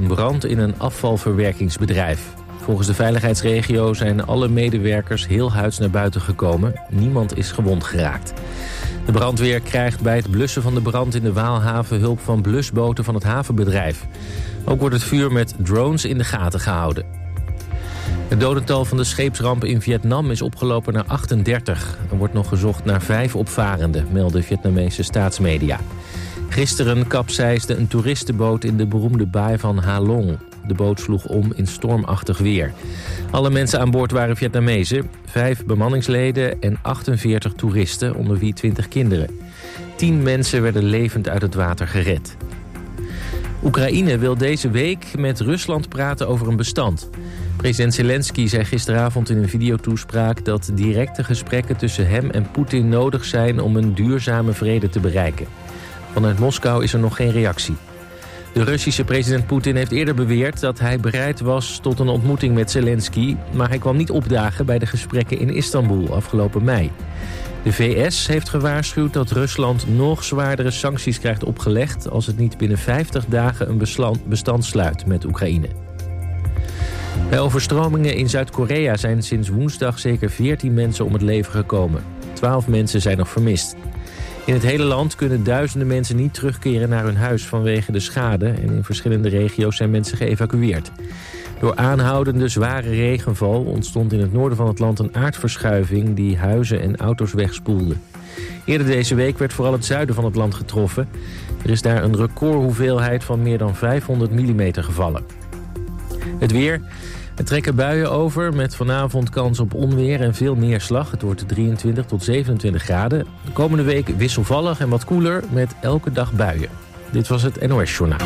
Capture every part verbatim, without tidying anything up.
brand in een afvalverwerkingsbedrijf. Volgens de veiligheidsregio zijn alle medewerkers heel huids naar buiten gekomen. Niemand is gewond geraakt. De brandweer krijgt bij het blussen van de brand in de Waalhaven hulp van blusboten van het havenbedrijf. Ook wordt het vuur met drones in de gaten gehouden. Het dodental van de scheepsramp in Vietnam is opgelopen naar achtendertig. Er wordt nog gezocht naar vijf opvarenden, melden Vietnamese staatsmedia. Gisteren kapseisde een toeristenboot in de beroemde baai van Ha Long. De boot sloeg om in stormachtig weer. Alle mensen aan boord waren Vietnamezen, vijf bemanningsleden en achtenveertig toeristen, onder wie twintig kinderen. Tien mensen werden levend uit het water gered. Oekraïne wil deze week met Rusland praten over een bestand. President Zelensky zei gisteravond in een videotoespraak dat directe gesprekken tussen hem en Poetin nodig zijn om een duurzame vrede te bereiken. Vanuit Moskou is er nog geen reactie. De Russische president Poetin heeft eerder beweerd dat hij bereid was tot een ontmoeting met Zelensky, maar hij kwam niet opdagen bij de gesprekken in Istanbul afgelopen mei. De V S heeft gewaarschuwd dat Rusland nog zwaardere sancties krijgt opgelegd als het niet binnen vijftig dagen een bestand sluit met Oekraïne. Bij overstromingen in Zuid-Korea zijn sinds woensdag zeker veertien mensen om het leven gekomen. twaalf mensen zijn nog vermist. In het hele land kunnen duizenden mensen niet terugkeren naar hun huis vanwege de schade en in verschillende regio's zijn mensen geëvacueerd. Door aanhoudende zware regenval ontstond in het noorden van het land een aardverschuiving die huizen en auto's wegspoelde. Eerder deze week werd vooral het zuiden van het land getroffen. Er is daar een recordhoeveelheid van meer dan vijfhonderd millimeter gevallen. Het weer. Er trekken buien over met vanavond kans op onweer en veel neerslag. Het wordt drieëntwintig tot zevenentwintig graden. De komende week wisselvallig en wat koeler met elke dag buien. Dit was het N O S Journaal.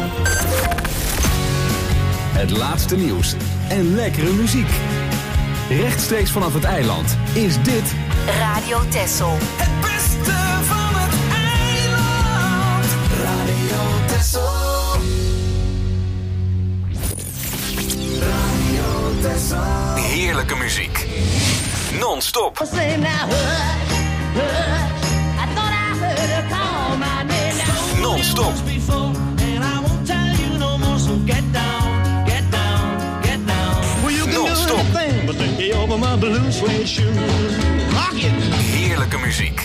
Het laatste nieuws en lekkere muziek. Rechtstreeks vanaf het eiland is dit Radio Texel. Het beste van het eiland. Radio Texel. heerlijke muziek. Non-stop. Non-stop. Non-stop. Heerlijke muziek.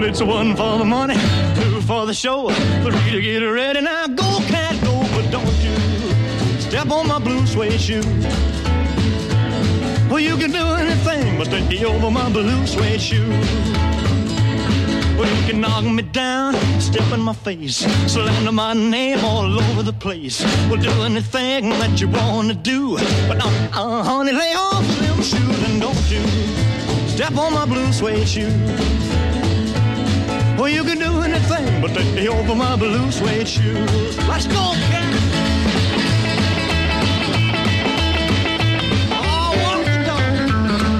it's one for the money, two for the show, three to get ready. Now go, cat, go, but don't you step on my blue suede shoe. Well, you can do anything but take over my blue suede shoe. Well, you can knock me down, step in my face, slander my name all over the place. Well, do anything that you wanna do, but uh, uh, honey, lay off them shoes and don't you step on my blue suede shoe. Well, you can do anything but take me over my blue suede shoes. Let's go, cat. Oh, what you doing?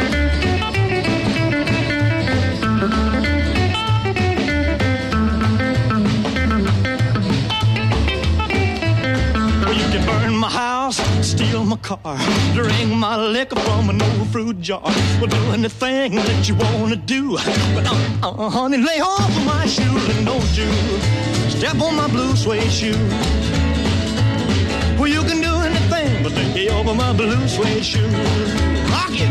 Well, you can burn my house, steal my car, drink my liquor from an old fruit jar. Well, do anything that you wanna do, but uh, uh, honey, lay off of my shoes and don't you step on my blue suede shoe. Well, you can do anything but take over my blue suede shoe. Rock it.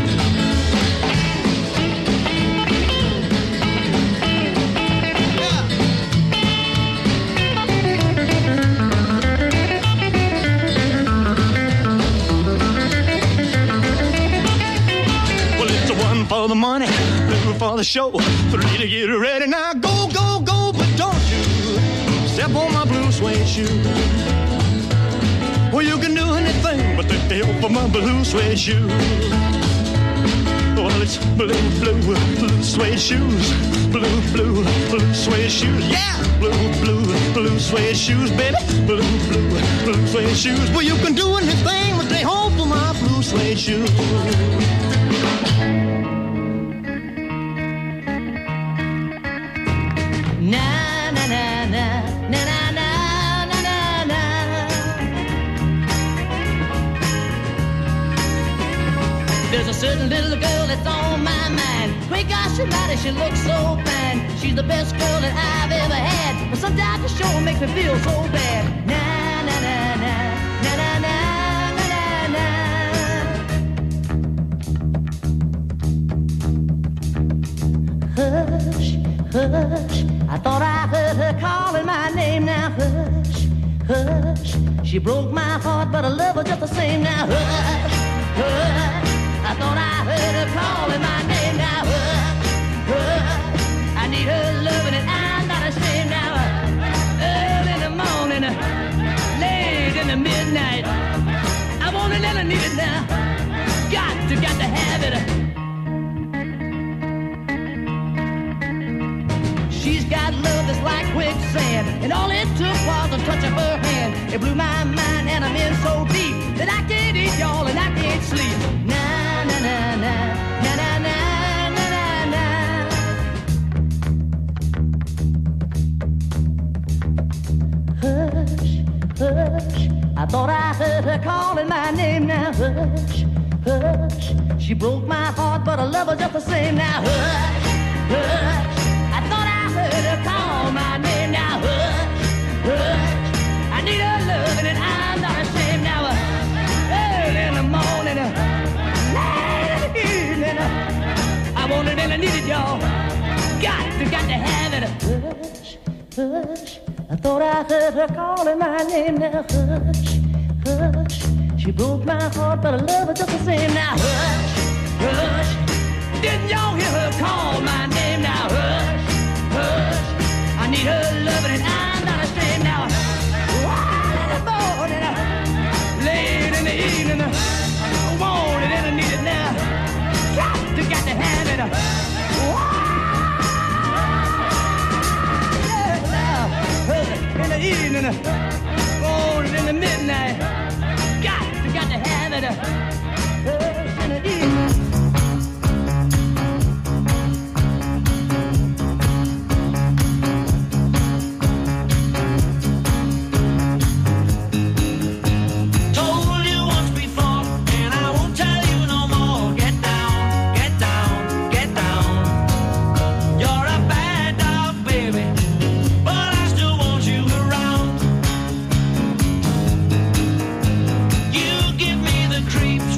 For the money, two for the show, three to get ready. Now go, go, go, but don't you step on my blue suede shoe. Well, you can do anything but take the help of my blue suede shoe. Well, it's blue, blue, blue suede shoes, blue, blue, blue suede shoes, yeah, blue, blue, blue suede shoes, baby, blue, blue, blue suede shoes. Well, you can do anything but take hold of my blue suede shoes. There's a certain little girl that's on my mind. Great gosh, she mighty, she looks so fine. She's the best girl that I've ever had. But sometimes the show makes me feel so bad. Na na na na na na na na na. Hush, hush, I thought I heard her calling my name. Now hush, hush, she broke my heart, but I love her just the same. Now hush, hush, I thought I heard her calling my name. Now hush, hush, I need her loving and I'm not ashamed. Now early in the morning, late in the midnight, I want it and I need it now. Got to, got to have it. She's got love that's like quicksand, and all it took was a touch of her hand. It blew my mind and I'm in so deep that I can't eat, y'all, and I can't sleep. Na na na na na na na na na. Hush, hush, I thought I heard her calling my name. Now hush, hush, she broke my heart, but I love her just the same. Now hush, hush, I thought I heard her call my name. Now hush, hush, I need her loving and I'm not ashamed. Now uh, early in the morning, uh, late in the evening, uh, I want it and I need it, y'all. Got to, got to have it. Hush, hush, I thought I heard her calling my name. Now hush, hush, she broke my heart, but I love her just the same. Now hush, hush, didn't y'all hear her call my name? Now hush, hush, I need her loving and I'm not ashamed. Now early in the morning, late in the evening, I want it and I need it now. Got to, got to have it. Yeah, now, early in the evening, want it in the midnight. Got to, got to have it. Early in the evening. Creeps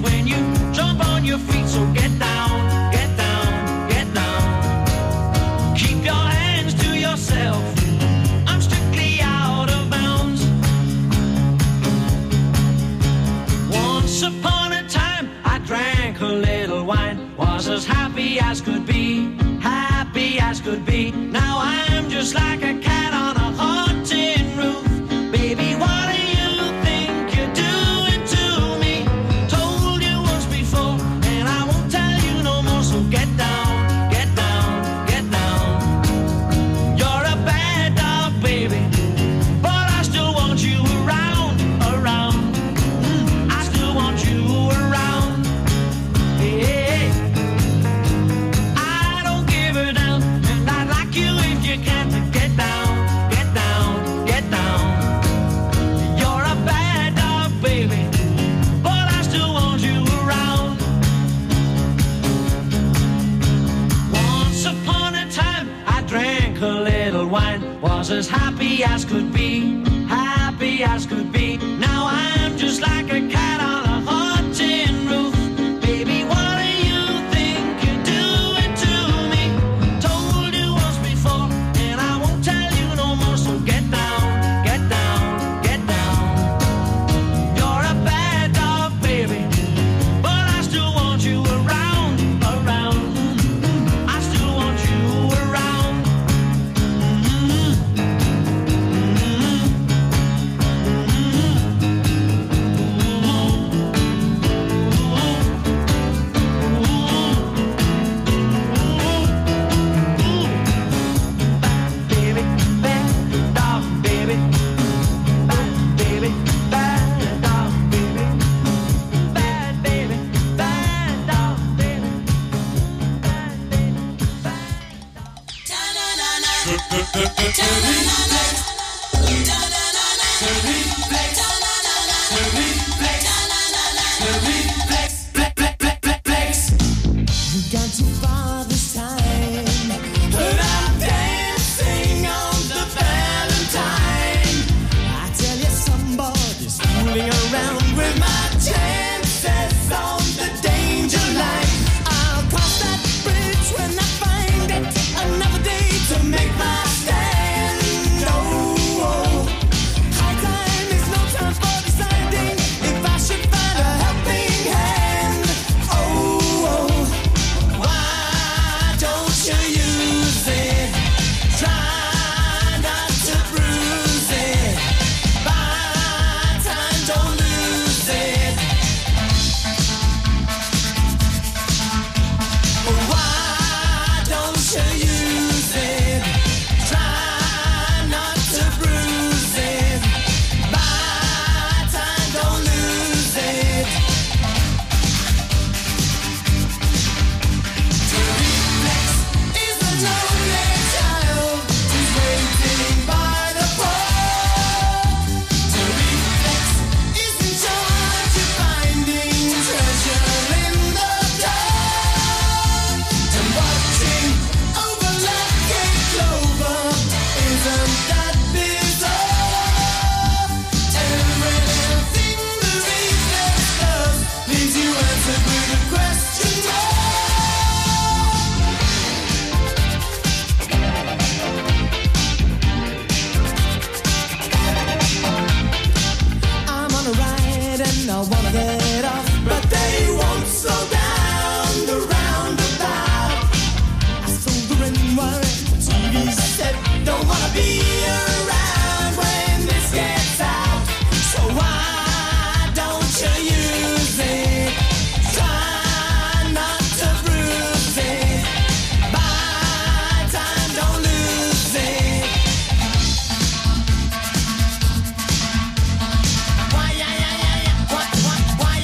Once upon a time I drank a little wine, was as happy as could be, happy as could be. Now I'm just like a cat on a hot tin roof. Baby, what do you think you're doing to me? Told you once before, and I won't tell you no more, so get down, get down, get down. You're a bad dog, baby, but I still want you around, around. Mm, I still want you around. Hey, I don't give a damn, and I'd like you if you can to get down, get down, get down. You're a bad dog, baby, but I still want you around. Once upon a time I drank a little wine, was as happy as could be, happy as could be. Now I'm just like a cat on a hot tin roof. Baby, what do you think you're doing to me? Told you once before, and I won't tell you no more, so get down, get down, get down. You're a bad dog, baby, but I still want you around, around. I still want you around. Baby, bad dog, baby. Bad baby, bad dog, baby. Bad baby, bad dog, baby. Bad baby, bad dog. You got too far this time, but I'm dancing on the Valentine. I tell you, somebody's fooling around with my chances on the danger line. I'll cross that bridge when I find it. Another day to make my stand. Oh, oh. High time is no time for deciding if I should find a helping hand. Oh, oh. Why don't you use it? Try not to bruise it. Buy time, don't lose it. Why don't you use it? Try not to bruise it. Buy time, don't lose it. Is a lonely child who's waiting by the pole. To reflex is in charge of finding treasure in the dark. And watching over lucky clover, isn't that bizarre? Everything the reflex does leaves you answered with a question mark. I'm on a ride and I wanna get off, but they won't slow down the roundabout. I sold the ring wire, T V set, don't wanna be around when this gets out. So why don't you use it? Try not to bruise it. Buy time, don't lose it. Why, yeah, yeah, yeah, yeah. Why, why, why,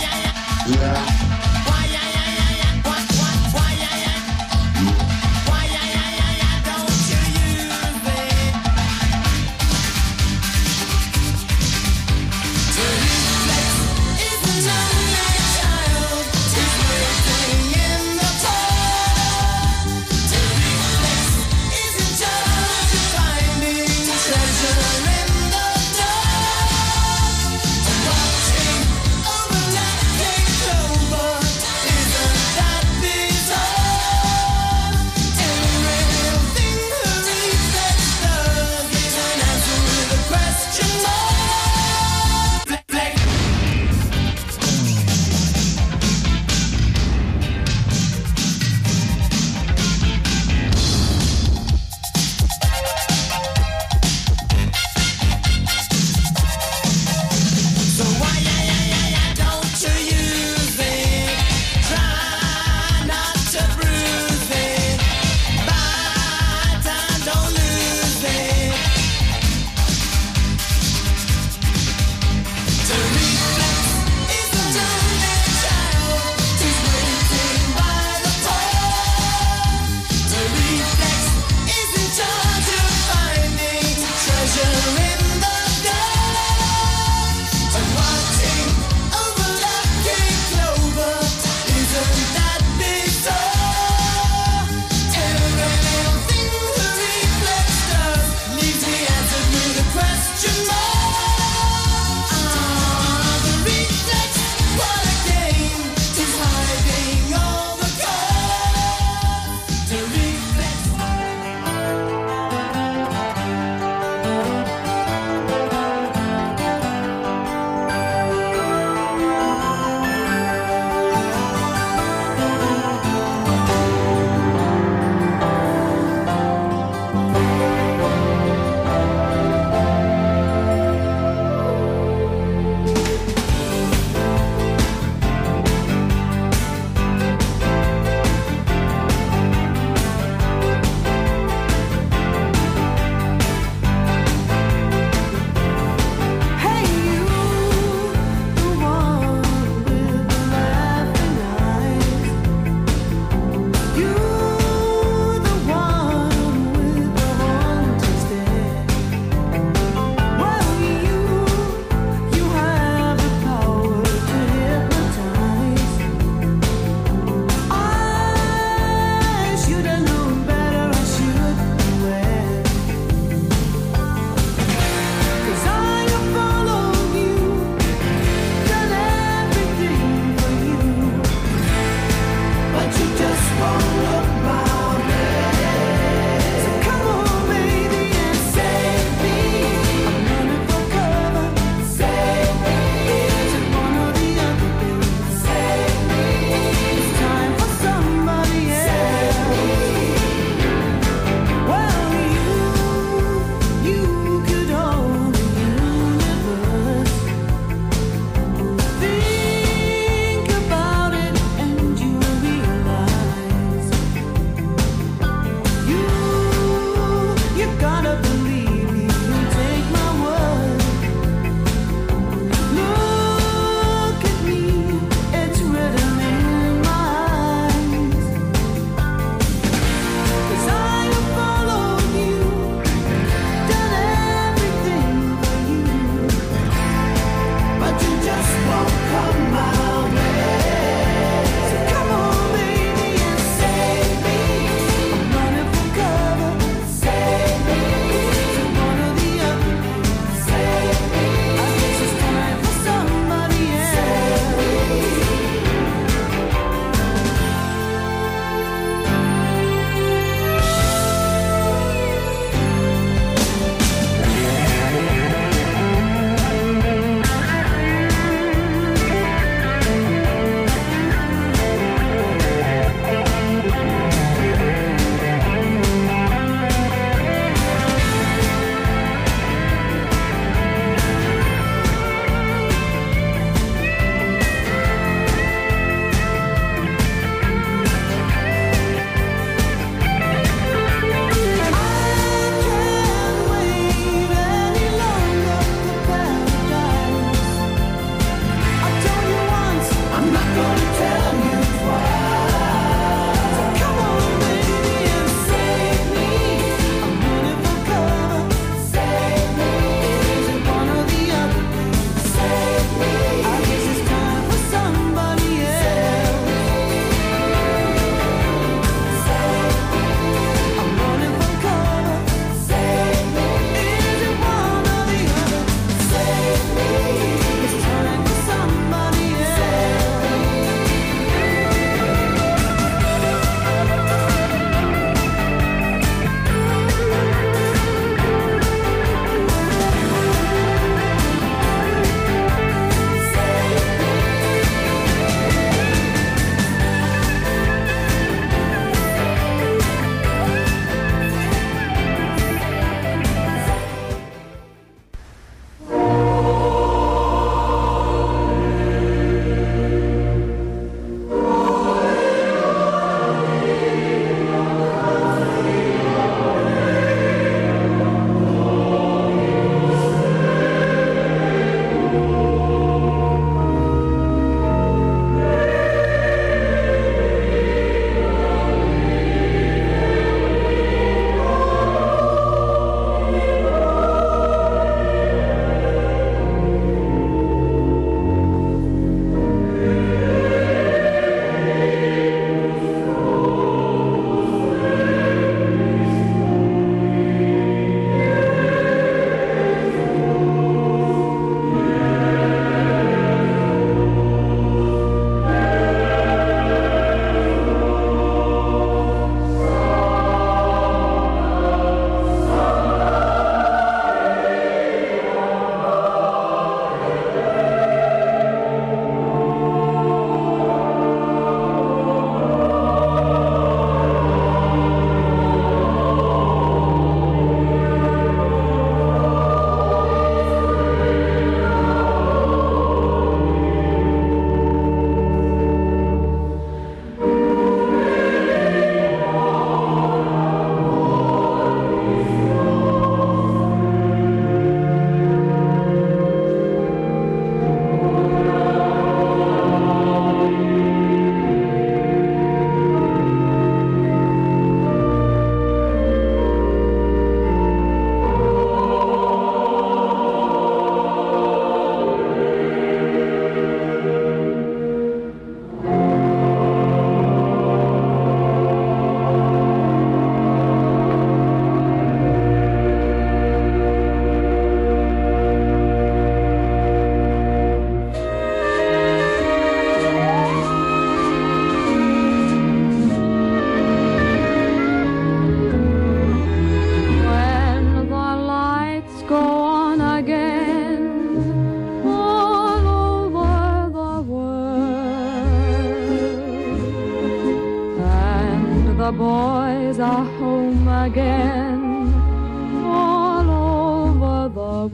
the boys are home again, all over the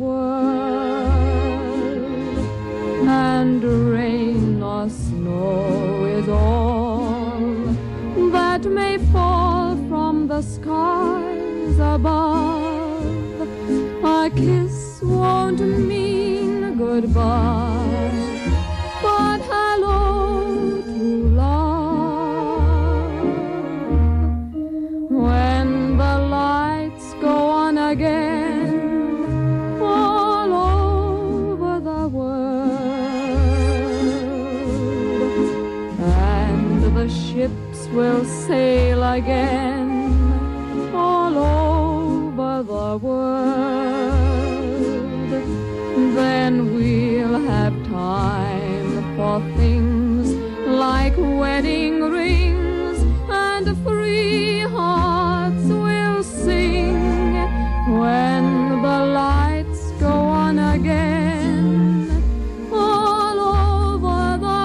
world, and rain or snow is all that may fall from the skies above. A kiss won't mean goodbye, but hello to love. When the lights go on again, all over the world, and the ships will sail again, all over the world, then we'll have time for things like wedding rings, and free hearts will sing when the lights go on again, all over the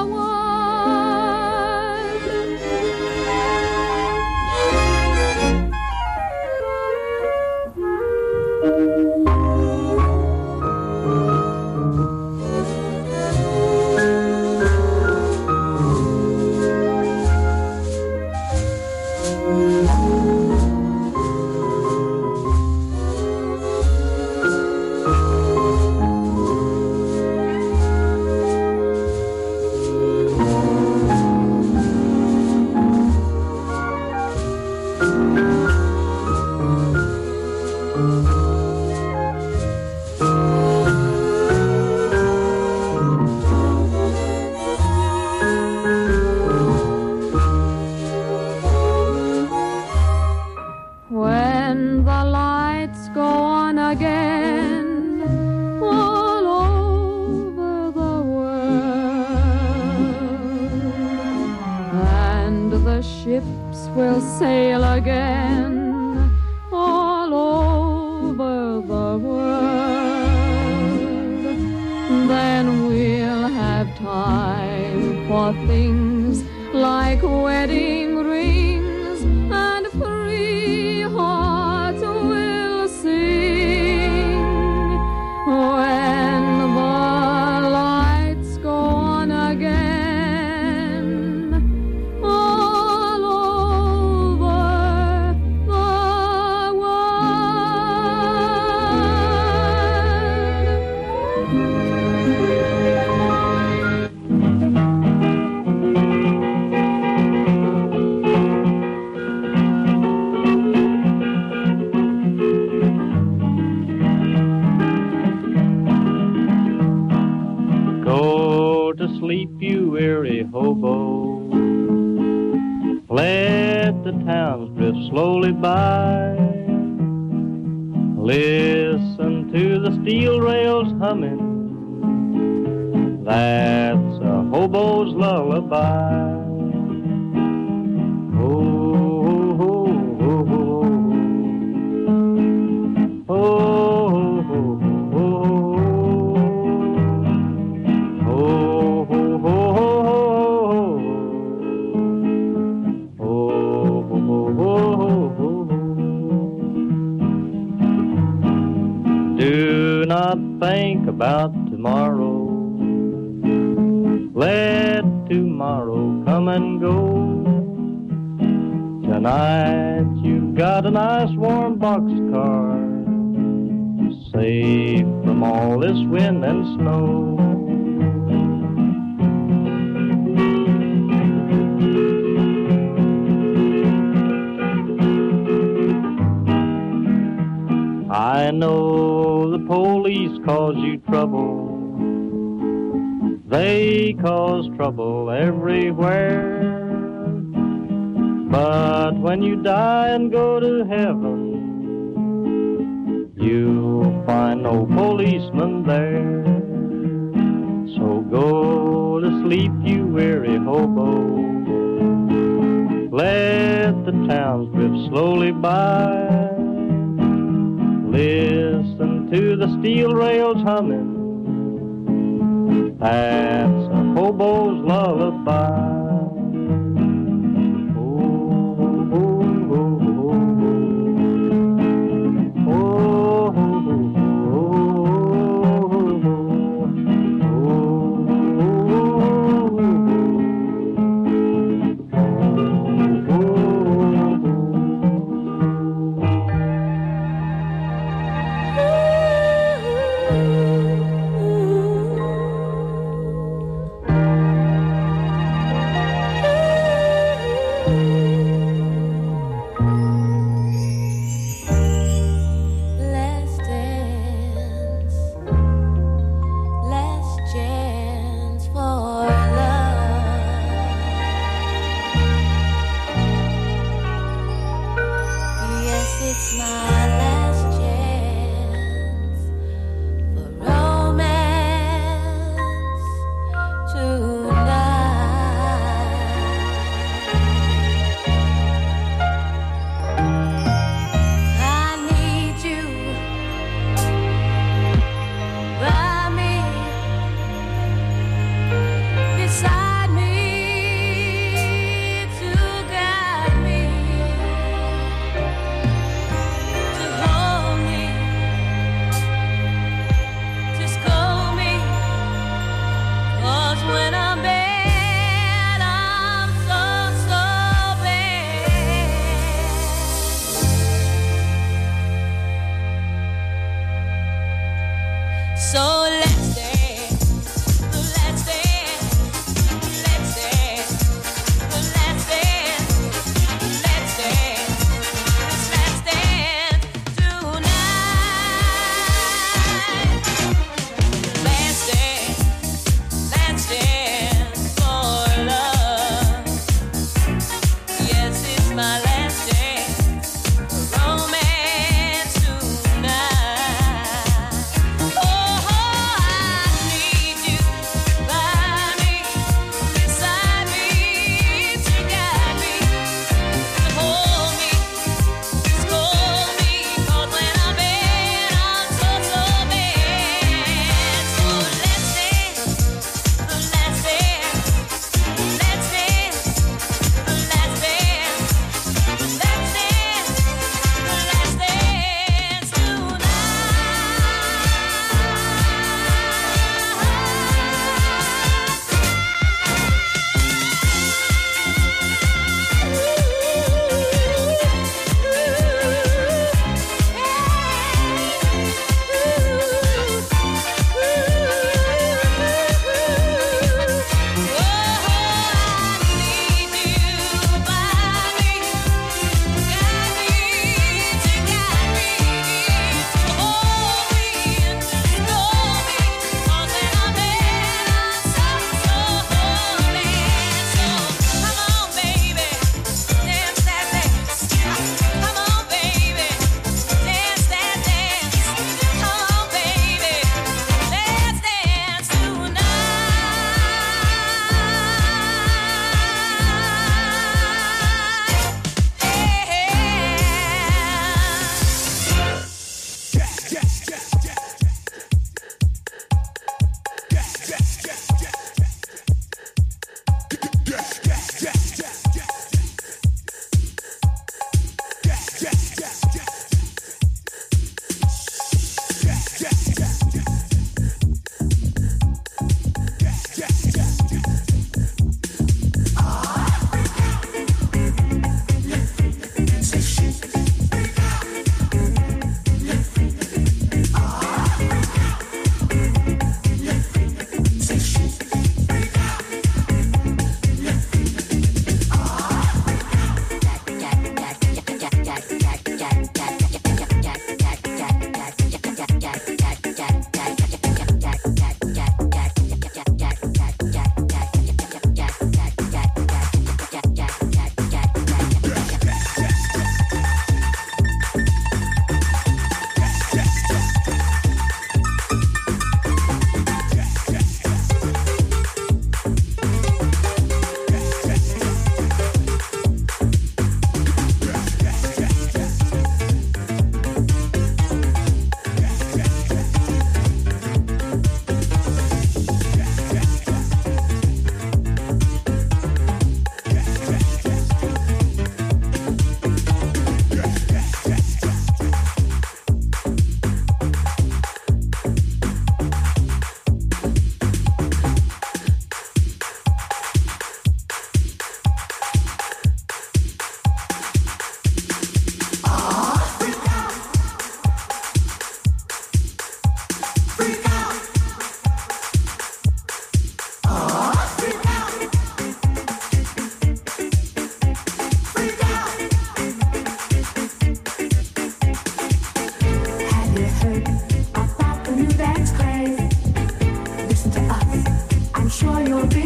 will sail again, all over the world, then we'll have time for things like wedding rings, and free hearts will sing when the lights go on again. Sleep, you weary hobo. Let the towns drift slowly by. Listen to the steel rails humming. That's a hobo's lullaby. Oh, oh, oh, oh, oh, oh, think about tomorrow. Let tomorrow come and go. Tonight you've got a nice warm boxcar, safe from all this wind and snow. I know the police cause you trouble. They cause trouble everywhere. But when you die and go to heaven, you'll find no policeman there. So go to sleep, you weary hobo. Let the towns drift slowly by. Listen to the steel rails humming. That's a hobo's lullaby. Oh, oh, oh.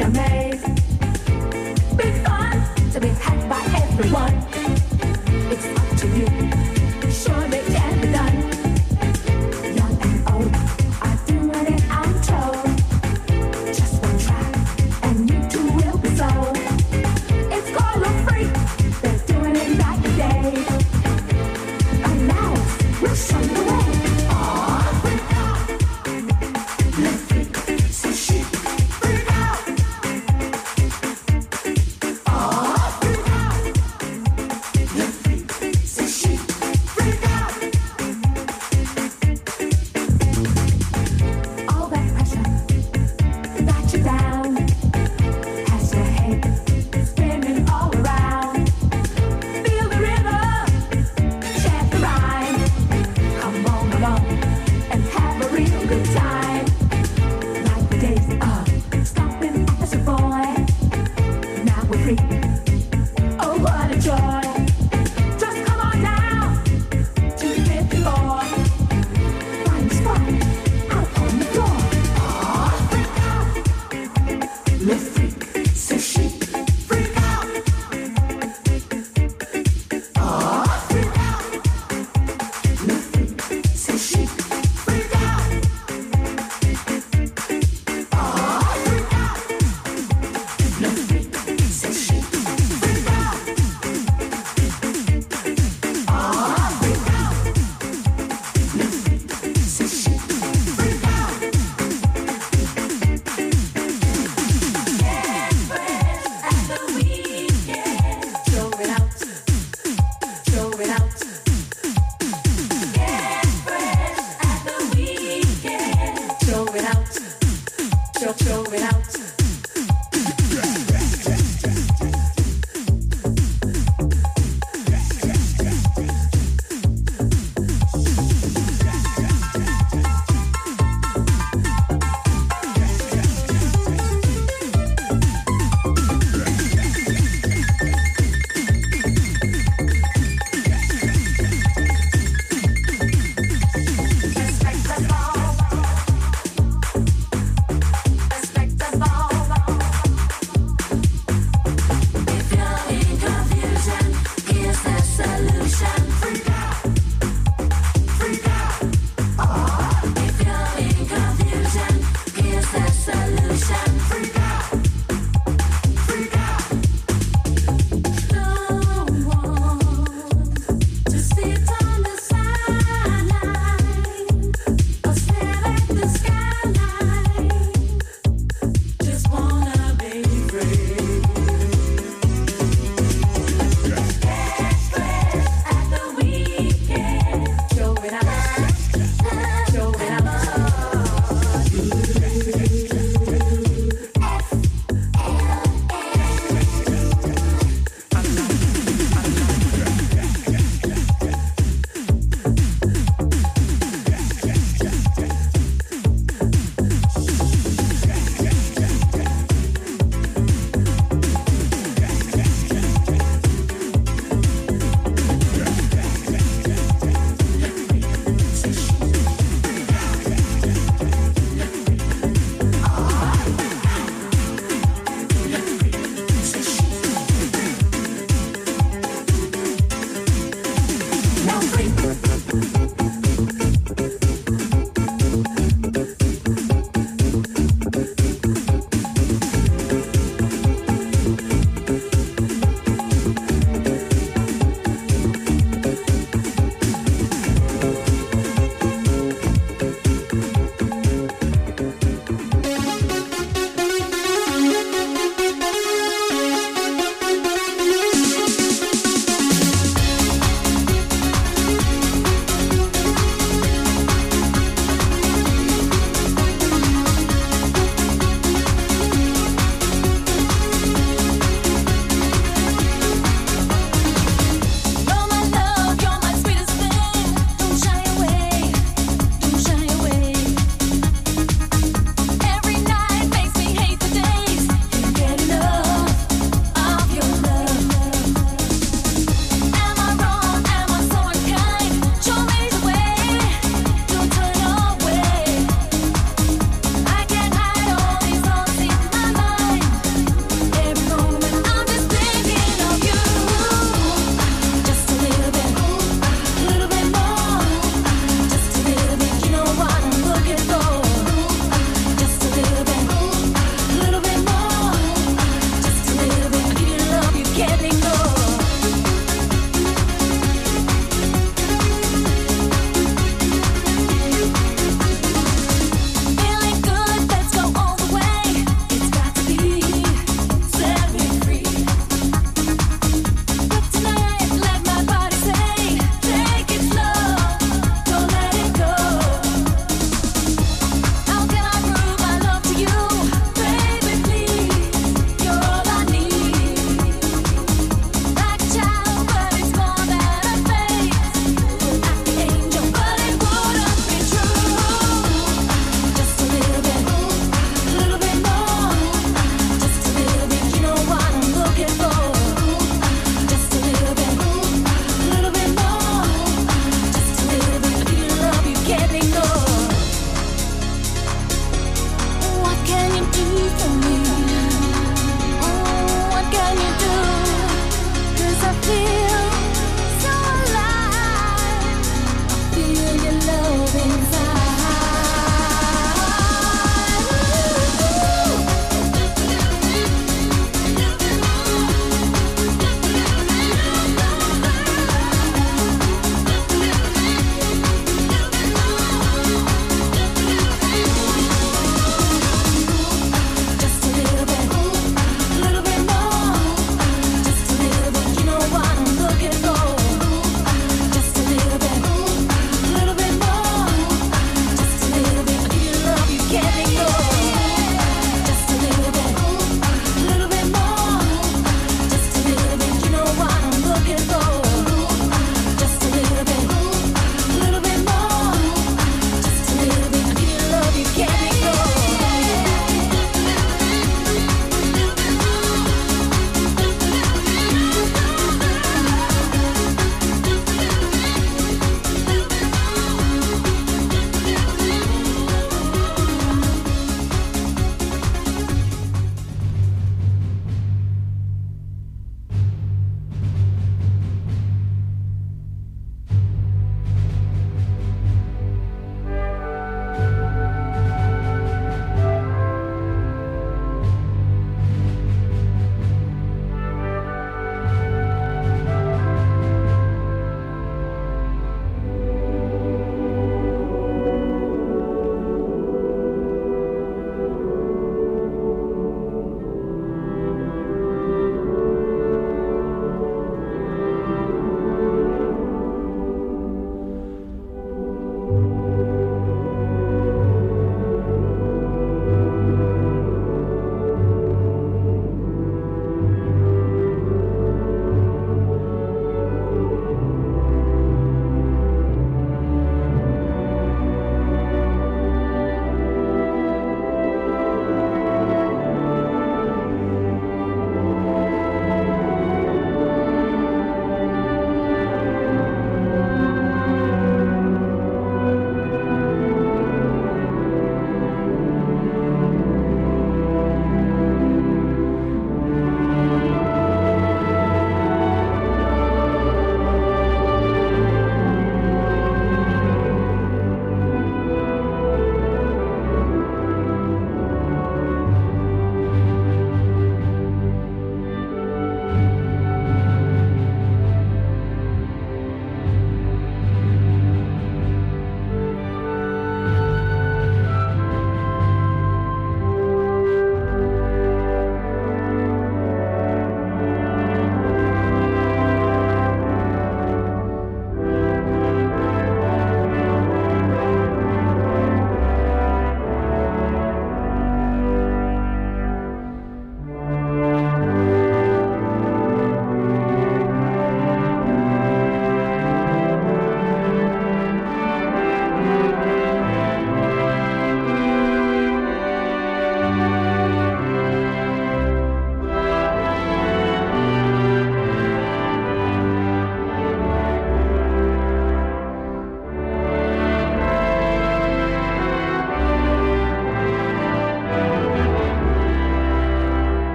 amazed. Big fun to be had by everyone. It's up to you. Surely it can be done. Young and old are doing it, I'm told. Just one try and you too will be sold. It's called a freak. They're doing it night and day. And now we'll show you the way. Aw, freak out. Let's freak, so chic. Freak out. Aw, freak out. Let's freak, so chic. Freak out. All that pressure got you down. Has your head spinning all around. Feel the rhythm, chant the rhyme. Come on along and have a real good time. Like the days of stopping at the Savoy. Now we're free. Oh, what a joy. Just come on down to the fifty-four. Find a spot out on the floor. Aw, freak out. Let's freak, so chic. Freak out. Aw, freak out. Let's freak, so chic. Freak out. Aw, freak out. Let's freak, so chic. Freak out. Aw, freak out. Let's freak, so chic. Freak out. Everybody.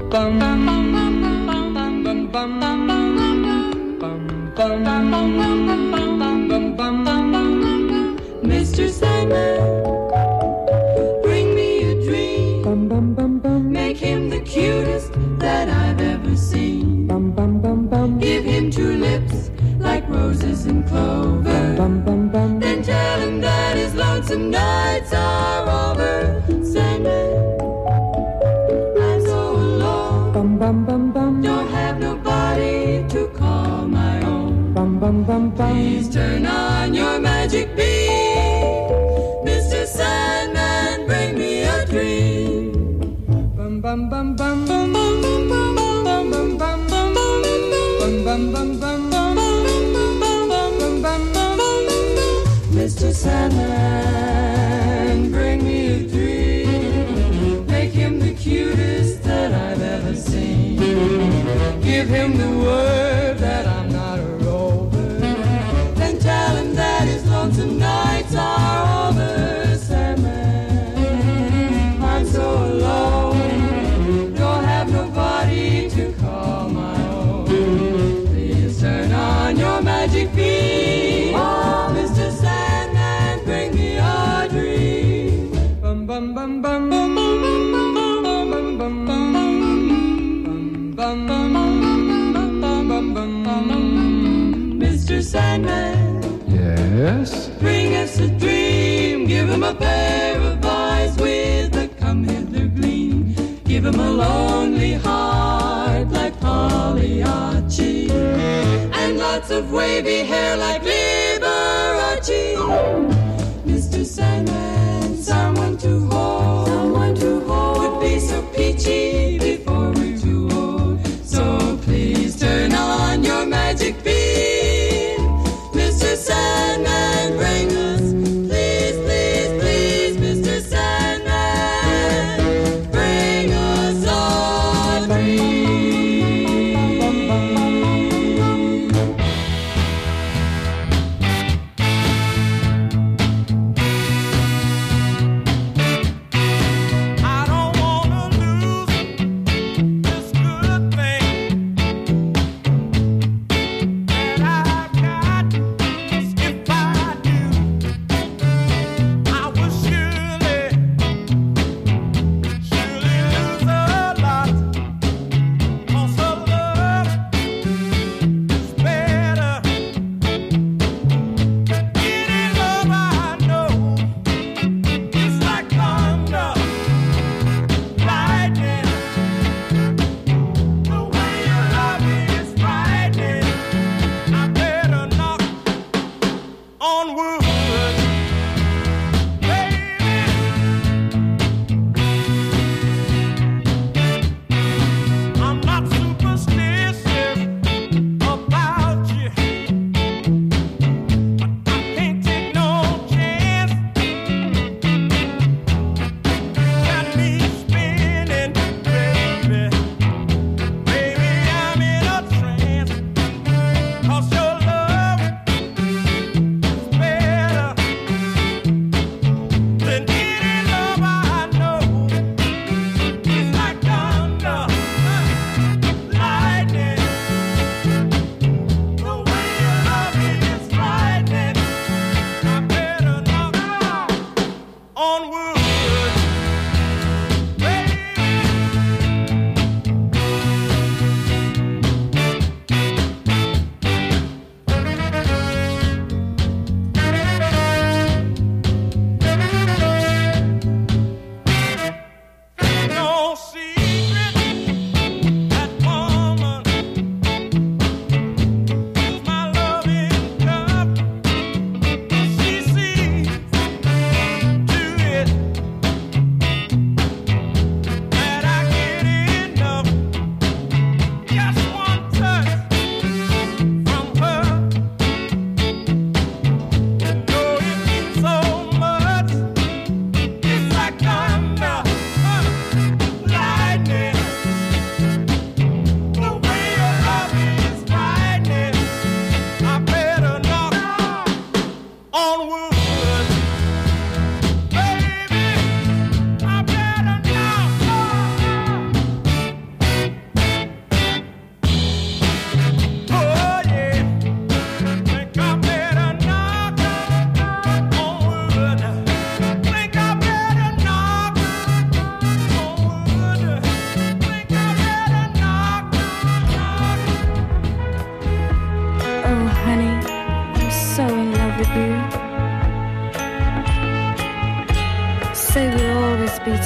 bum bum bum bum bum bum bum bum. Mister Sandman, bring me a dream. Bum bum bum bum. Make him the cutest that I've ever seen. Bum bum bum bum. Give him two lips like roses and clover. Bum bum bum. Then tell him that his lonesome nights are over. Sandman, I'm so alone. Bum bum bum bum. Don't have nobody to call my own. Bum bum bum bum. Please turn on your magic beam, Mister Sandman, bring me a dream. Bum bum bum bum bum bum bum bum bum bum bum bum bum bum bum bum. Mister Sandman, bring me a dream. Make him the cutest that I've ever seen. Give him the word that I'm not a rover. Then tell him that his lonesome nights are over. Sandman, I'm so alone. Don't have nobody to call my own. Please turn on your magic beam. Oh, Mister Sandman, bring me a dream. Bum bum bum bum bum bum bum bum bum bum bum bum bum bum. Mister Sandman, yes? Bring us a dream. Give him a pair of eyes with a come hither gleam. Give him a lonely heart like Pagliacci, and lots of wavy hair like Liberace. Mister Sandman, someone to hold, someone to hold would be so peachy before we're too old. So please turn on your magic beam, Mister Sandman, bring us, please, please, please, Mister Sandman, bring us a dream. I don't wanna lose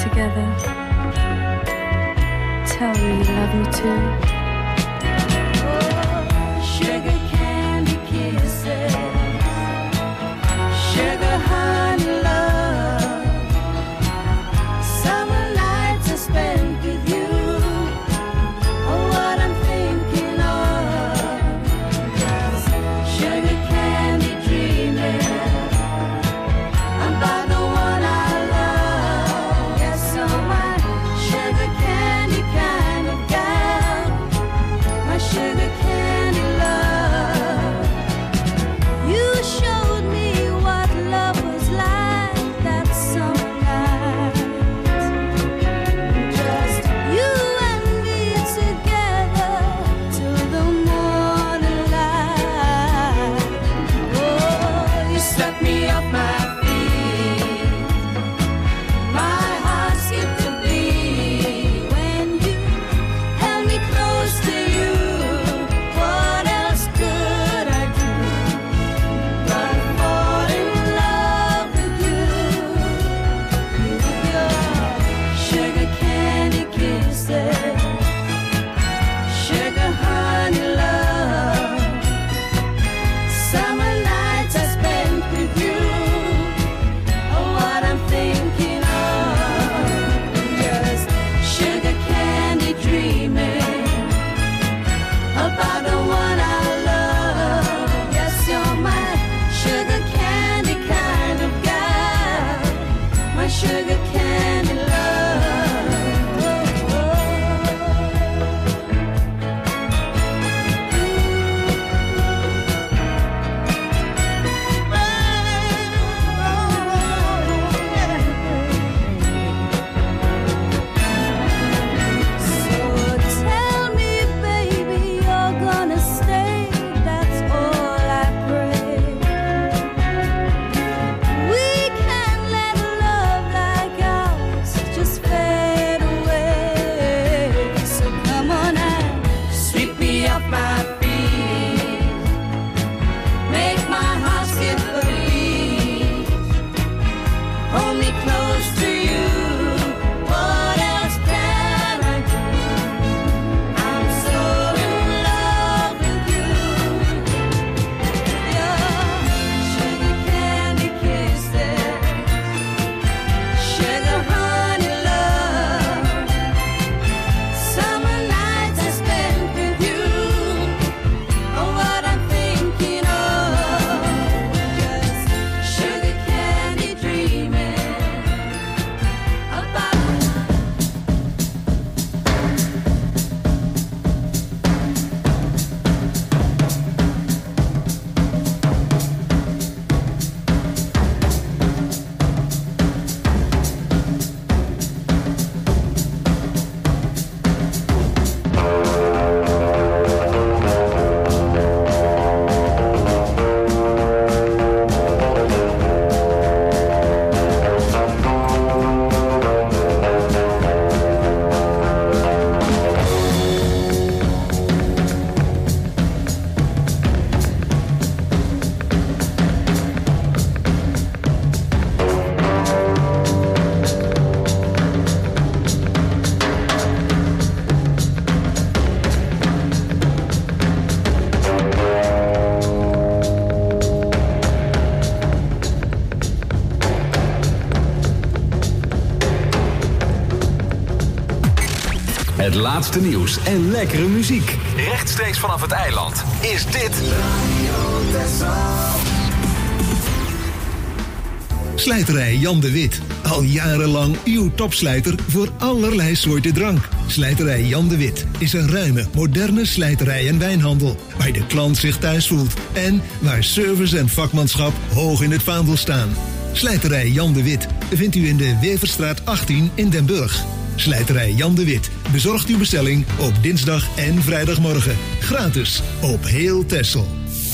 together. Tell me you love me too. Sugar candy kisses, sugar honey love, summer nights I spent with you. Oh, what I'm thinking of, sugar candy dreaming about the one I love. Yes, so my sugar candy kind of gal, my sugar candy love. You showed me what love was like that summer night. Just you and me together till the morning light. Oh, you set me off my feet. My heart skipped a beat when you held me close to you. What else could I do but fall in love with you? With your sugar candy kisses, sugar honey love, summer nights I spent with you. Oh, what I'm thinking of, just sugar candy dreaming about the one I love. Yes, you're my sugar candy kind of guy, my sugar candy love. Oh, So tell me, baby, you're gonna stay. That's all I pray. We can't let love like ours just fade away. So come on and sweep me off my feet, make my heart skip a beat, hold me close to you. What else can I do? I'm so in love with you. Your sugar candy kisses, sugar honey love, summer nights I spent with you. Oh, what I'm thinking of, just sugar candy dreaming about. Het laatste nieuws en lekkere muziek. Rechtstreeks vanaf het eiland is dit Slijterij Jan de Wit. Al jarenlang uw topslijter voor allerlei soorten drank. Slijterij Jan de Wit is een ruime, moderne slijterij en wijnhandel. Waar de klant zich thuis voelt. En waar service en vakmanschap hoog in het vaandel staan. Slijterij Jan de Wit vindt u in de Weverstraat achttien in Den Burg. Slijterij Jan de Wit bezorgt uw bestelling op dinsdag en vrijdagmorgen. Gratis op heel Texel.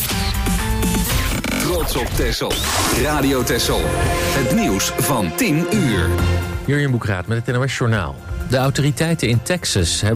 Trots op Texel. Radio Texel. Het nieuws van tien uur. Jurjen Boekraat met het N O S Journaal. De autoriteiten in Texas hebben